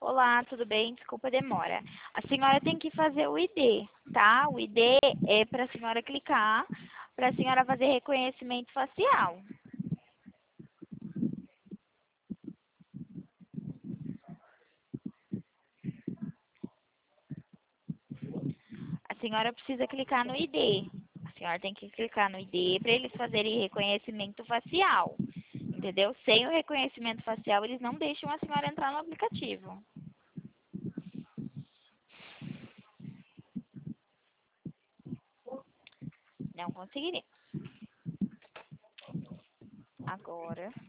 Olá, tudo bem? Desculpa a demora. A senhora tem que fazer o ID, tá? O ID é para a senhora clicar, para a senhora fazer reconhecimento facial. A senhora precisa clicar no ID. A senhora tem que clicar no ID para eles fazerem reconhecimento facial. Entendeu? Sem o reconhecimento facial, eles não deixam a senhora entrar no aplicativo. Não conseguiria. Agora.